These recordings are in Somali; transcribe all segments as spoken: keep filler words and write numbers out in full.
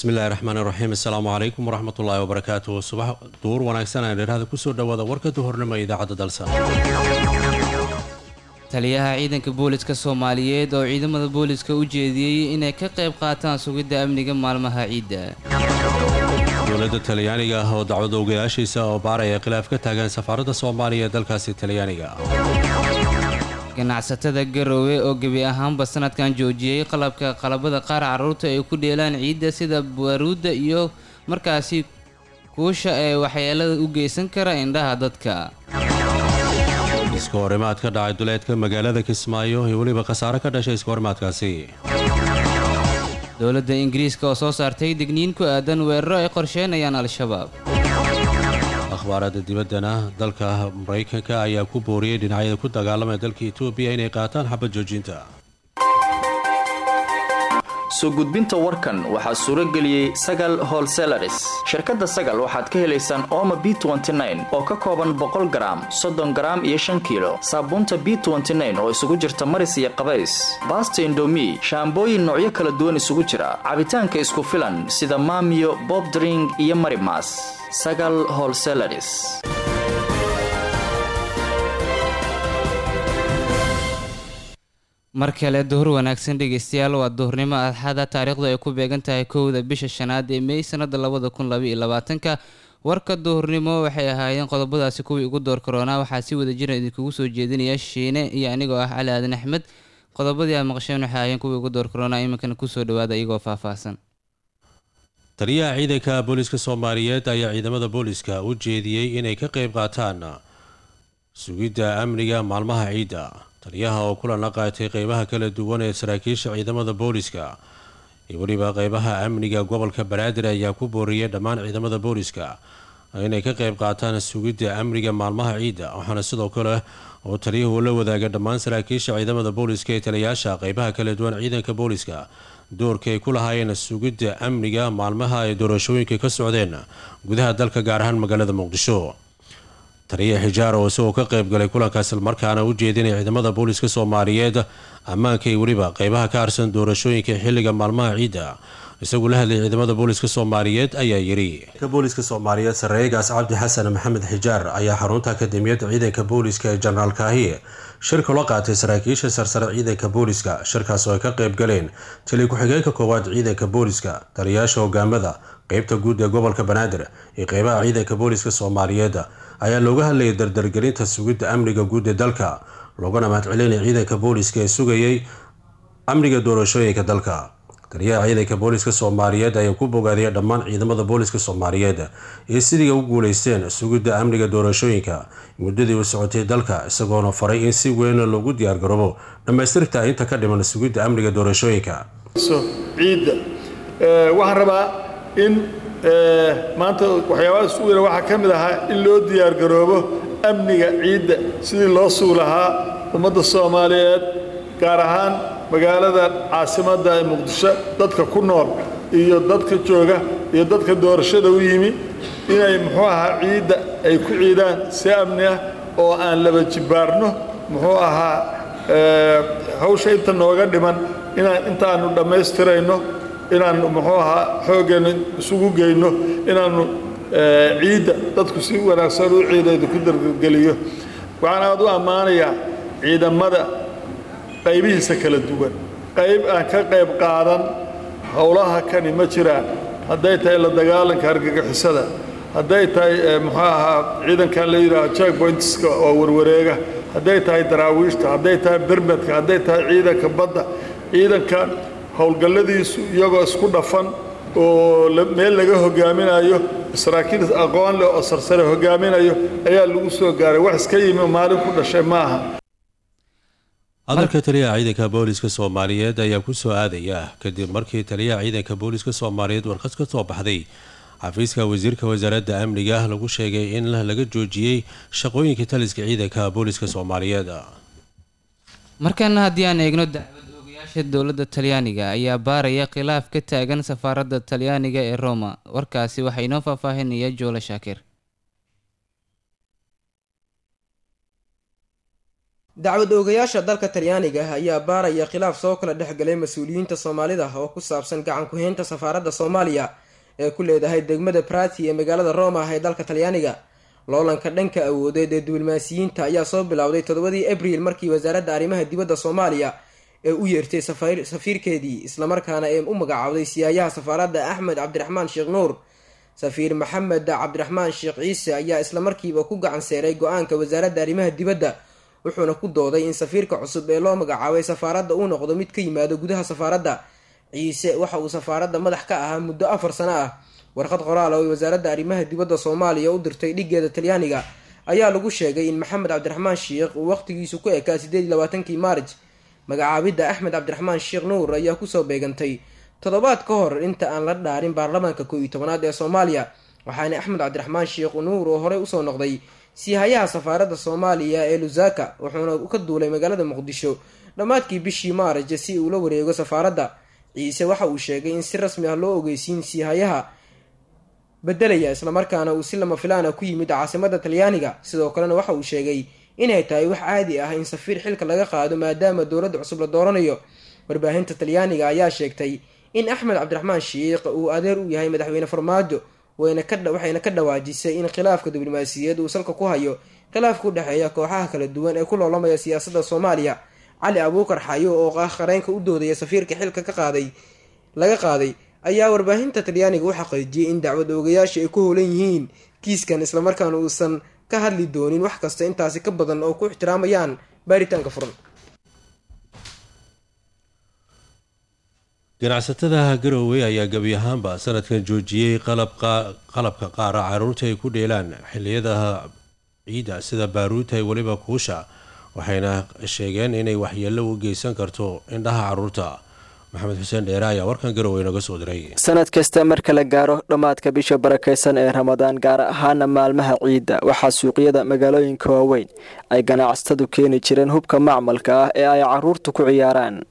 bismillahi raxmaani raxiim assalaamu calaykum waraxmatullaahi wabarakaatuh subax duur wanaagsan aan idhaahda kusoo dhawaada warka duhurnimo ee idaacadda dalsan taliyaha ciidanka booliska Soomaaliyeed oo ciidamada booliska u jeediyay inay ka qayb qaataan sugidda amniga maalmaha ciidda dowladda Talyaaniga ah oo dacwad ogayaashiisa oo baaraya khilaaf ka taagan safaaradda Soomaaliya ee dalkaasi Talyaaniga ganacsatada Garowe oo gabi ahaanba sanadkan joojiyay qalabka qalabada qaar carruurta ay ku dheelaan ciidda sida baruuda iyo markaasi kuusha ee waxyeelada u geysan kara indhaha dadka iska horimaad ka dhacay duleedka magaalada Kismaayo iyo waliba khasaare ka dhashay iska horimaadkaasi dowladda Ingiriiska oo soo saartay digniin ku aadan weeraro ay qorsheynayaan al-shabaab akhbaarada dibaddana dalka Mareykanka ayaa ku booriyay dhinacyada ku dagaalamaya dalka Itoobiya inay qaataan xabad joojinta soo gudbinta warkan waxaa suuro geliyay Sagal Wholesalers shirkadda Sagal waxaad ka helaysaan Omo B twenty-nine oo ka kooban boqol garaam soddon garaam iyo shan kiilo saabuunta B twenty-nine oo isugu jirta maris iyo qabays baasto indomie shaambooyin noocyo kala duwan isugu jira cabitaanka isku filan sida Maamiyo Bob Drink iyo Marimas Sagal Wholesalers mar kale duhur wanaagsan dhegeystayaal waa duhurnimo Axada taariikhdu ay ku beegan tahay kowda bisha shanaad ee May sanada labada kun laba iyo labaatanka warka duhurnimo waxay ahaayeen qodobadaasi kuwii ugu door corona waxaa si wada jir idinkugu soo jeedinaya Shiine iyo anigoo ah Cali Aadan Axmed qodobadii aad maqasheen waxay ahaayeen kuwii ugu door corona iminkan ku soo dhawaada iyagoo faahfaahsan taliyaha ciidanka booliska Soomaaliyeed ayaa ciidamada booliska u jeediyay inay ka qayb qaataan sugidda amniga maalmaha ciidda taliyaha oo kulan la qaatay qaybaha kala duwan ee saraakiisha ciidamada booliska iyo waliba qaybaha amniga gobolka Banaadir ayaa ku booriyay dhammaan ciidamada booliska inay ka qayb qaataan sugidda amniga maalmaha ciidda waxaana sidoo kale oo taliyuhu la wadaaga dhammaan saraakiisha ciidamada booliska ee taliyaasha qaybaha kala duwan ciidanka booliska doorka ay ku lahaayeen sugidda amniga maalmaha ay doorashooyinka ka socdeen gudaha dalka gaar ahaan magaalada Muqdisho taliye xijaar oo soo ka qayb galay kulankaas markaana u jeedinay ciidamada booliska Soomaaliyeed ammaanka iyo waliba qaybaha ka arsan doorashooyinka xilliga maalmaha ciidda isagu la hadlay ciidamada booliska Soomaaliyeed ayaa yiri ka booliska Soomaaliyeed sareegaas Cabdi Xasan Maxamed Xijaar ayaa xarunta akademiyada ciidanka booliska ee General Kaahiye shirka loo qaatay saraakiisha sarsare ciidanka booliska shirkaas oo ay ka qayb galeen taliye ku-xigeenka koowaad ciidanka booliska taliyaasha hogaamada qaybta guud ee gobolka Banaadir iyo qaybaha ciidanka booliska Soomaaliyeed ayaa looga hadlayay dardargelinta sugidda amniga guud ee dalka loogana mahadcelinay ciidanka booliska ee sugayay amniga doorashooyinka dalka taliyaha ciidanka booliska Soomaaliyeed ayaa ku bogaadiyay dhammaan ciidamada booliska Soomaaliyeed ee sidii u guuleysteen sugidda amniga doorashooyinka muddadii uu socotay dalka isagoona faray in si weyn loogu diyaar garoobo dhamaystirka inta ka dhiman sugidda amniga doorashooyinka ciidda waxaan rabaa in maanta waxyaabaha isugu yara waxaa ka mid ahaa in loo diyaar garoobo amniga ciidda sidii loo sugi lahaa ummadda Soomaaliyeed gaar ahaan magaalada caasimadda ee Muqdisho dadka ku nool iyo dadka jooga iyo dadka doorashada u yimi inay muxuu ahaa ciidda ay ku ciidaan si amni ah oo aan laba jibaarno muxuu ahaa hawsha inta nooga dhiman inaan intaanu dhammaystirayno inaanu muxuu ahaa xooggeena isugu geyno inaanu ciidda dadku si wanaagsan u ciideedu ku dargeliyo waxaan aad u ammaanayaa ciidamada qaybihiisa kala duwan qayb aan ka qayb qaadan howlaha kani ma jiraan hadday tahay la dagaalanka argagixisada hadday tahay muxuu ahaa ciidankan la yidhaaho checkpointska oo warwareega hadday tahay daraawiishta hadday tahay bermedka hadday tahay ciidanka badda ciidankan howlgalladiisu iyagoo isku dhafan oo meel laga hogaaminayo saraakiil aqoon leh oo sarsare hogaaminayo ayaa lagu soo gaaray wax iska yimi maalin ku dhashay maaha hadalka taliyaha ciidanka booliska Soomaaliyeed ayaa ku soo aadaya kadib markii taliyaha ciidanka booliska Soomaaliyeed warqad ka soo baxday xafiiska wasiirka wasaaradda amniga lagu sheegay in laga joojiyay shaqooyinka taliska ciidanka booliska Soomaaliyeed markan haddii aan eegno dacwad ogayaasha dowladda Talyaaniga ayaa baaraya khilaaf ka taagan safaaradda Talyaaniga ee Roma warkaasi waxay inoo faahfaahinaya Joole Shaakir dacwad oogayaasha dalka talyaaniga ayaa baaraya khilaaf soo kala dhexgalay mas-uuliyiinta soomaalida oo ku saabsan gacan ku-haynta safaaradda soomaaliya ee ku leedahay degmada Prati ee magaalada Roma ee dalka talyaaniga. loolanka dhanka awoodeed ee diblomaasiyiinta ayaa soo bilowday toddobadii abriil markii wasaaradda arrimaha dibadda soomaaliya ee u yeertay safiirkeedii islamarkaana ee u magacaawday siyaayaha safaaradda Axmed Cabdiraxmaan Sheekh Nuur. safiir maxamed cabdiraxmaan sheekh ciise ayaa islamarkiiba ku gacan seeray go-aanka wasaaradda arrimaha dibadda, wuxuuna ku dooday in safiirka cusub ee loo magacaabay safaaradda uu noqdo mid ka yimaado gudaha safaaradda. ciise waxa uu safaaradda madax ka ahaa muddo afar sano ah. warqad qoraal oo wasaaradda arrimaha dibadda soomaaliya u dirtay dhigeeda talyaaniga ayaa lagu sheegay in maxamed cabdiraxmaan sheekh uu waqtigiisu ku ekaa sideed iyo labaatankii maarj. magacaabidda axmed cabdiraxmaan sheekh nuur ayaa kusoo beegantay toddobaad ka hor inta aan la dhaarin baarlamaanka koow iyo tobanaad ee soomaaliya, waxaana axmed cabdiraxmaan sheekh nuur oo horey usoo noqday siihayaha safaaradda soomaaliya ee Lusaka, wuxuuna ka duulay magaalada muqdisho dhammaadkii bishii maarj si uu la wareego safaaradda. ciise waxa uu sheegay in si rasmi ah loo ogeysiin siihayaha bedelaya islamarkaana uu si lama filaan ah ku yimid caasimadda talyaaniga. sidoo kalena waxa uu sheegay inay tahay wax caadi ah in safiir xilka laga qaado maadaama dowladda cusub la dooranayo. warbaahinta talyaaniga ayaa sheegtay in axmed cabdiraxmaan sheekh uu adeer u yahay madaxweyne farmaajo, waxayna ka dhawaajisay in khilaafka diblomaasiyadeed uu salka ku hayo khilaafka u dhexeeya kooxaha kala duwan ee ku loolamaya siyaasadda soomaaliya. cali abuukar xayo oo ah qareenka u doodaya safiirka xilka ka qaaday laga qaaday ayaa warbaahinta talyaaniga u xaqiijiyay in dacwad oogayaasha ay ku howlan yihiin kiiskan islamarkaana uusan ka hadli doonin wax kasta intaasi ka badan oo ku ixtiraamayaan baaritaanka furan. ganacsatada Garowe ayaa gabi ahaanba sanadkan joojiyay qalabka qalabka qaar caruurta ay ku dheelaan xilliyada ciida sida baaruuta iyo waliba kuusha, waxayna sheegeen inay waxyeello u geysan karto indhaha caruurta. maxamed xuseen dheere ayaa warkan Garowe inaga soo diray. sanad kasta marka la gaaro dhammaadka bisha barakeysan ee Ramadaan, gaar ahaan maalmaha ciida, waxaa suuqyada magaalooyinka waaweyn ay ganacsatadu keeni jireen hubka macmalka ah ee ay caruurtu ku ciyaaraan.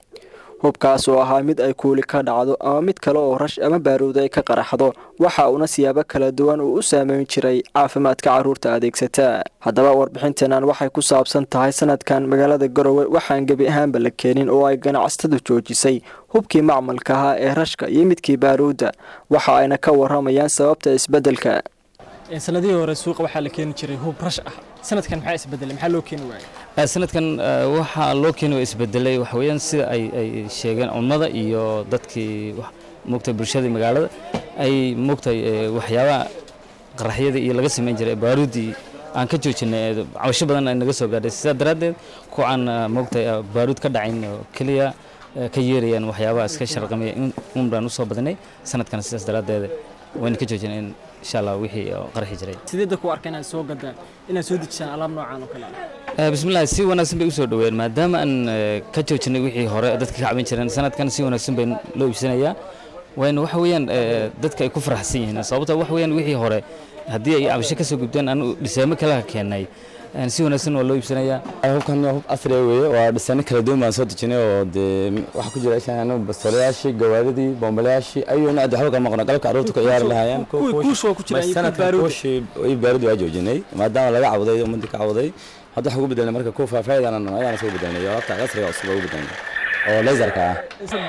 hubkaas oo ahaa mid ay kuuli ka dhacdo ama mid kale oo rash ama baaruud ay ka qaraxdo, waxa uuna siyaabo kala duwan uu u saameyn jiray caafimaadka caruurta adeegsata. haddaba warbixinteenan waxay ku saabsan tahay sanadkan magaalada Garowe waxaan gebi ahaanba la keenin oo ay ganacsatadu joojisay hubkii macmalka ahaa ee rashka iyo midkii baaruudda, waxa ayna ka waramayaan sababta isbedelka. sanadihii hore suuqa waxaa la keeni jiray hub rash ah, sanadkan maxaa isbedelay, maxaa loo keeni waayay? sanadkan waxaa loo keeni waa isbedelay waxa weeyaan sida ay ay sheegeen ummada iyo dadkii moogtay bulshada magaalada ay moogtay waxyaabaha qaraxyada iyo laga sameyn jiray baaruudii aan ka joojinay cawsho badan ay naga soo gaadhay, sidaa daraadeed ku aan moogtay baaruud ka dhacayn kaliya ka yeerayaan waxyaabaha iska sharqamay in baan u soo badnay sanadkan, sidaas daraadeed waan ka joojinay insha Allah wixii qarxi jiray. sidee ku arkeen inaad soo gadaan inaad soo dejisaan alaab noocan oo kale ah? bismillaah, si wanaagsan bay u soo dhaweeyeen maadaama aan ka joojinay wixii hore dadka ka caawin jireen. sanadkan si wanaagsan bay loo iibsanayaa, wayna waxa weeyaan dadka ay ku faraxsan yihiin sababta waxa weeyaan wixii hore haddii ay cabasho ka soo gudbeen aan dhisaamo kala keenay si wanaagsan waa loo iibsanayaa. hubkan hub casri ah weeye, waa dhisaano kala duwan baan soo dejinay oo dee waxa ku jira ishaan bastoolayaashii, gawaaridii, boomboleyaashii ayuuna aad waxba ka maqno qalabka caruurta ku ciyaari lahaayeen. kuushoo ku jira sanadkan kuushii iyo baaruudi waa joojinay maadaama laga cawday ummadii ka cawday. hadda waxa ugu bedelnay marka kuwa faafaa'iidana ayaan soo bedelnay iyo waqti casriga cusub ugu bedelnay oo laserka ah.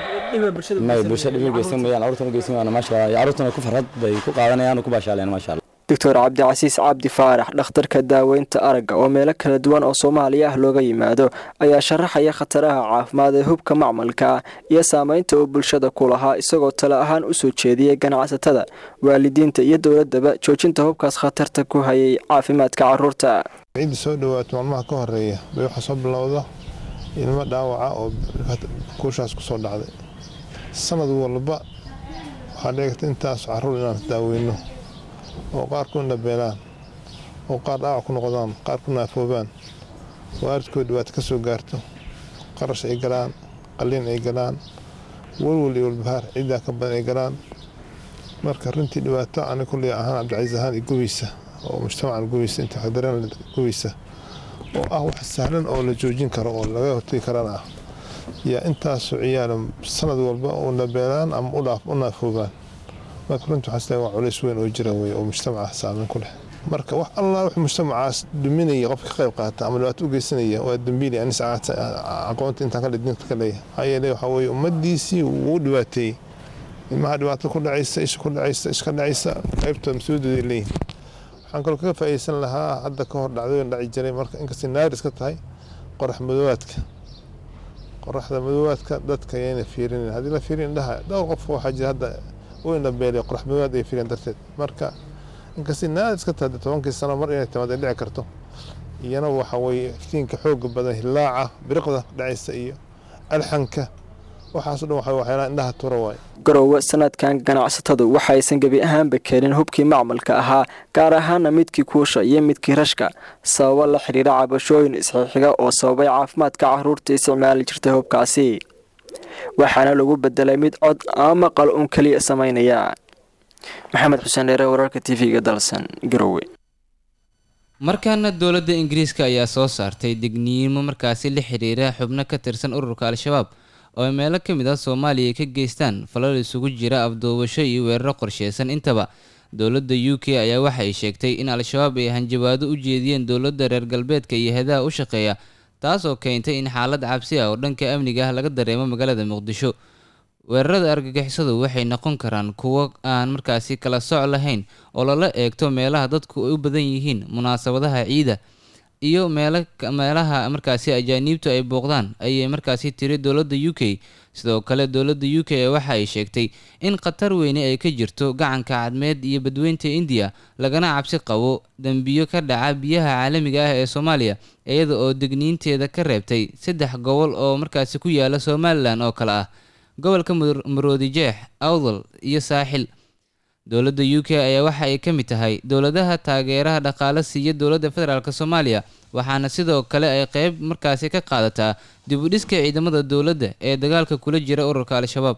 ma bulshada dhib geysan mayaan caruurtana geysan mayaan, maasha Allah caruurtana ku farxad bay ku qaadanayaan oo ku baashaaleen maasha Allah. doctor cabdicasiis cabdi faarax, dhakhtarka daaweynta aragga oo meelo kala duwan oo Soomaaliya ah looga yimaado, ayaa sharaxaya khataraha caafimaad ee hubka macmalka ah iyo saameynta uu bulshada ku lahaa, isagoo talo ahaan u soo jeediyay ganacsatada, waalidiinta iyo dowladaba joojinta hubkaas khatarta ku hayay caafimaadka caruurta. ciid soo dhawaato maalmaha ka horeeya bay waxa soo bilowda ilmo dhaawaca oo kuushaas ku soo dhacday. sanad walba waxaa dheegta intaas caruur inaan daaweyno oo qaar ku nabeelaan oo qaar dhaawac ku noqdaan, qaar ku naafoobaan, waalidkood dhibaato ka soo gaarto, qarash ay galaan, qalliin ay galaan, walwal iyo walbahaar ciidaa ka badan ay galaan. marka runtii dhibaato ani kulli ahaan Cabdicasiis ahaan iyo gubeysa oo mujtamacan gubeysa inta xadareen gubeysa oo ah wax sahlan oo la joojin karo oo laga hortagi karana ah yaa intaas ciyaar sanad walba oo nabeelaan ama u dhaaf u naafoobaan. marka runtii waxaa waa culays weyn oo jira way oo mujtamaca saameyn ku leh. marka wax allah wax mujtamacaas duminaya qof ka qayb qaata ama dhibaato u geysanaya waa dambiil yani saacad aqoonta intaan ka dhigta ka leeyahay hay'adda waxa weeye ummadiisii uu dhibaateeyay ilmaha dhibaato ku dhacaysa ish ku dhacaysa iska dhacaysa qaybta mas'uuliyadda leeyahay waxaan kaloo ka faa'iideysan lahaa hadda ka hor dhacdooyin dhaci jiray marka inkastoo naar iska tahay qorax madoobaadka qoraxda madoobaadka dadka ayayna fiirinin haddii la fiirin indhaha dhowr qof waxaa jira hadda u indhabeelay qorax madoobaad ay fiirin darteed marka inkastoo naar iska tahay tobankii sano mar inay timaado dhici karto iyana waxa weeye iftiinka xooga badan hilaaca biriqda dhacaysa iyo alxanka waxaas dhan waxa waxyaalaha indhaha tura waay garowe sanadkan ganacsatadu waxaysan gebi ahaanba keenin hubkii macmalka ahaa gaar ahaana midkii kuusha iyo midkii rashka sababo la xiriira cabashooyin isxiixiga oo sababay caafimaadka caruurta isticmaali jirtay hubkaasi waxaana lagu bedelay mid cod ama maqal uun keliya samaynaya maxamed xuseen dheere wararka t v-ga dalsan garowe markaana dowladda ingiriiska ayaa soo saartay digniimo markaasi la xiriira xubno ka tirsan ururka al-shabaab oo ay meelo ka mid ah soomaaliya ka geystaan falal isugu jira afduubasho iyo weeraro qorsheysan intaba dowladda u k ayaa waxa ay sheegtay in al-shabaab ay hanjabaado u jeediyeen dowladda reer galbeedka iyo heedaha u shaqeeya taas oo keentay in xaalad cabsi ah oo dhanka amniga ah laga dareemo magaalada muqdisho weerarada argagixisadu waxay noqon karaan kuwo aan markaasi kala soc lahayn oo lala eegto meelaha dadku ay u badan yihiin munaasabadaha ciida iyo meelaha markaasi ajaaniibtu ay booqdaan ayay markaasi tiri dowladda u k sidoo kale dowladda u k waxa ay sheegtay in khatar weyne ay ka jirto gacanka cadmeed iyo badweynta indiya lagana cabsi qabo dembiyo ka dhaca biyaha caalamiga ah ee soomaaliya iyada oo digniinteeda ka reebtay saddex gobol oo markaasi ku yaala somalilan oo kale ah gobolka maroodijeex awdal iyo saaxil dowladda u k ayaa waxa ay ka mid tahay dowladaha taageeraha dhaqaale siiya dowladda federaalk soomaaliya waxaana sidoo kale ay qeyb markaasi ka qaadataa dib u dhiska ciidamada dowladda ee dagaalka kula jira ururka al-shabaab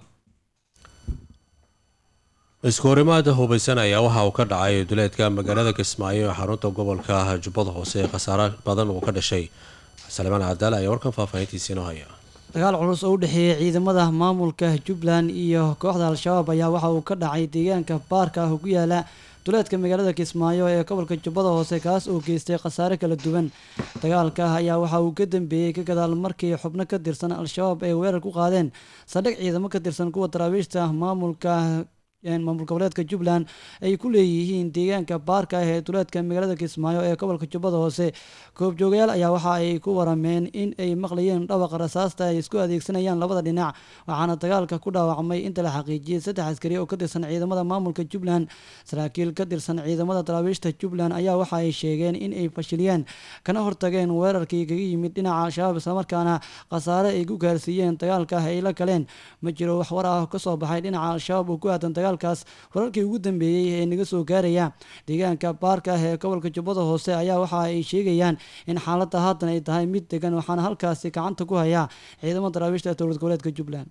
iskahorimaada hubaysan ayaa waxa uu ka dhacay duleedka magaalada kismaayo ee xarunta gobolka jubbada hoose ee khasaare badan uu ka dhashay salimaan cadaal ayaa warkan faahfaahintiisa inoo haya dagaal culus oo u dhexeeyay ciidamada maamulka Jubbaland iyo kooxda al-shabaab ayaa waxa uu ka dhacay deegaanka baarka ah oo ku yaala duleedka magaalada Kismaayo ee gobolka Jubbada Hoose kaas oo geystay khasaare kala duwan dagaalka ayaa waxa uu ka dambeeyay ka gadaal markii xubno ka tirsan al-shabaab ay weerar ku qaadeen saddex ciidamo ka tirsan kuwa daraawiishta maamulka maamul goboleedka Jubbaland ay ku leeyihiin deegaanka baarka ah ee duleedka magaalada Kismaayo ee gobolka Jubbada Hoose koob joogayaal ayaa waxa ay ku warameen in ay maqlayeen dhawaqa rasaasta ay isku adeegsanayaan labada dhinac waxaana dagaalka ku dhaawacmay inta la xaqiijiyay saddex askari oo ka tirsan ciidamada maamulka Jubbaland saraakiil ka tirsan ciidamada daraawiishta Jubbaland ayaa waxa ay sheegeen in ay fashiliyeen kana hortageen weerarkii kaga yimid dhinaca al-shabaab isla markaana khasaare ay ku gaarsiiyeen dagaalka ay la galeen ma jiro wax war ah ka soo baxay dhinaca al-shabaab oo ku aadan dagaalkaas wararkii ugu dambeeyay ee naga soo gaaraya deegaanka baarka ah ee gobolka Jubbada Hoose ayaa waxa ay sheegayaan in xaaladda haatan ay tahay mid degan waxaana halkaasi gacanta ku haya ciidamada daraawiishta dowlad goboleedka Jubbaland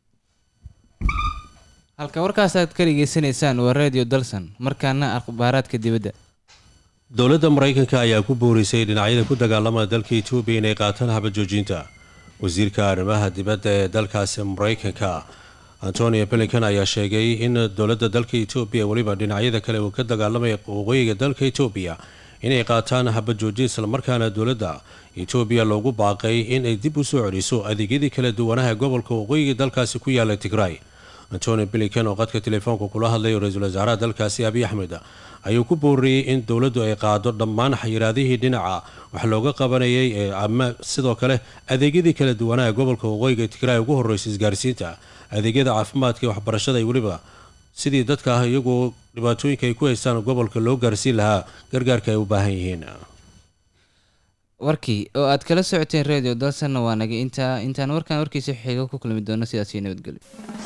halka warkaas aad ka dhageysanaysaan waa radio Dalsan markaana akhbaaraadka dibadda dowladda Mareykanka ayaa ku boorisay dhinacyada ku dagaalamada dalka Itoobiya inay qaataan habad joojinta wasiirka arrimaha dibadda ee dalkaasi Mareykanka Antonio Blinken ayaa sheegay in dowladda dalka Itoobiya waliba dhinacyada kale uu ka dagaalamay waqooyiga dalka Itoobiya inay qaataan habad joojin isla markaana dowladda Itoobiya loogu baaqay in ay dib u soo celiso adeegyadii kala duwanaha gobolka waqooyiga dalkaasi ku yaala Tigray. Antonio Blinken oo qadka telefoonka kula hadlay ra'iisul wasaaraha dalkaasi Abiy Ahmed ayuu ku booriyay in dowladdu ay qaado dhammaan xayiraadihii dhinaca wax looga qabanayay ee ama sidoo kale adeegyadii kala duwanaha gobolka waqooyiga Tigray ugu horeysay isgaarsiinta adeegyada caafimaadka waxbarashada iyo waliba sidii dadka ah iyagoo dhibaatooyinka ay ku haystaan gobolka loo gaarsiin lahaa gargaarka ay u baahan yihiin warkii oo aad kala socoteen radio Dalsan waa naga inta intaan warkan warkiisa xiga ku kulmi doono sidaas nabadgelyo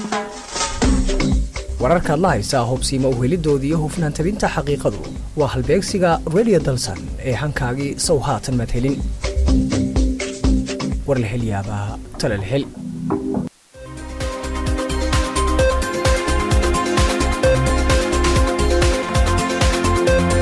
wararka la haysa hubsiimo u helidoodii hufnaan tabinta xaqiiqadu waa halbeegsiga radio Dalsan ee hankaagii soo haatan mad helin war la heliyaaba tala la hel